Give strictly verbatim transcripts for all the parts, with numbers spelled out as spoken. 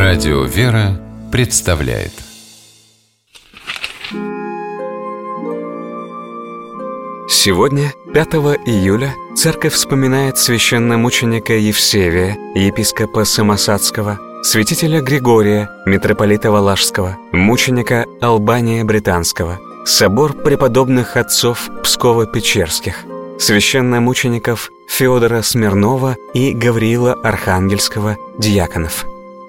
Радио «Вера» представляет. Сегодня, пятого июля, Церковь вспоминает священномученика Евсевия, епископа Самосадского, святителя Григория, митрополита Валашского, мученика Албания Британского, собор преподобных отцов Псково-Печерских, священномучеников Феодора Смирнова и Гавриила Архангельского, диаконов.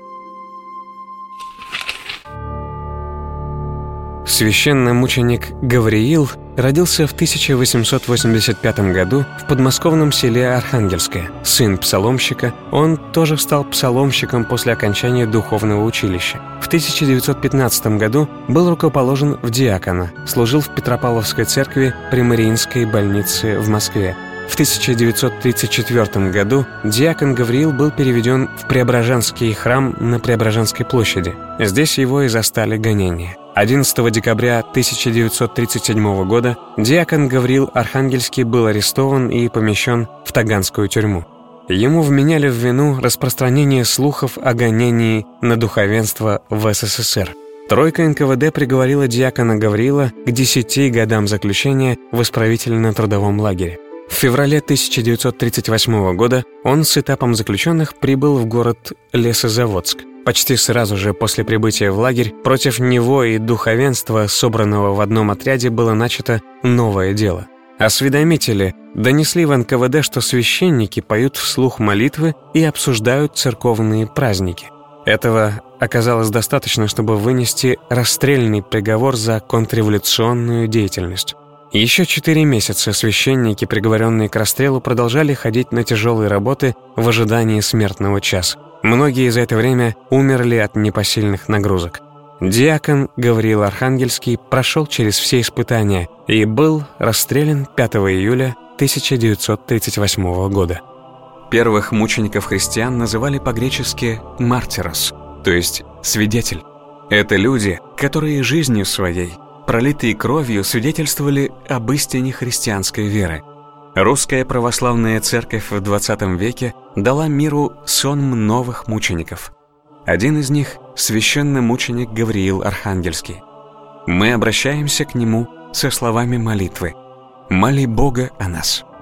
Священномученик Гавриил родился в тысяча восемьсот восемьдесят пятом году в подмосковном селе Архангельское. Сын псаломщика, он тоже стал псаломщиком после окончания духовного училища. В тысяча девятьсот пятнадцатом году был рукоположен в диакона, служил в Петропавловской церкви при Мариинской больнице в Москве. В тысяча девятьсот тридцать четвёртом году диакон Гавриил был переведен в Преображенский храм на Преображенской площади. Здесь его и застали гонения. одиннадцатого декабря тысяча девятьсот тридцать седьмого года диакон Гавриил Архангельский был арестован и помещен в Таганскую тюрьму. Ему вменяли в вину распространение слухов о гонении на духовенство в СССР. Тройка эн ка вэ дэ приговорила диакона Гавриила к десяти годам заключения в исправительно-трудовом лагере. В феврале тысяча девятьсот тридцать восьмого года он с этапом заключенных прибыл в город Лесозаводск. Почти сразу же после прибытия в лагерь против него и духовенства, собранного в одном отряде, было начато новое дело. Осведомители донесли в эн ка вэ дэ, что священники поют вслух молитвы и обсуждают церковные праздники. Этого оказалось достаточно, чтобы вынести расстрельный приговор за контрреволюционную деятельность. Еще четыре месяца священники, приговоренные к расстрелу, продолжали ходить на тяжелые работы в ожидании смертного часа. Многие за это время умерли от непосильных нагрузок. Диакон Гавриил Архангельский прошел через все испытания и был расстрелян пятого июля тысяча девятьсот тридцать восьмого года. Первых мучеников христиан называли по-гречески «мартирос», то есть «свидетель». Это люди, которые жизнью своей, пролитой кровью, свидетельствовали об истине христианской веры. Русская православная церковь в двадцатом веке дала миру сонм новых мучеников. Один из них – священномученик Гавриил Архангельский. Мы обращаемся к нему со словами молитвы: «Моли Бога о нас».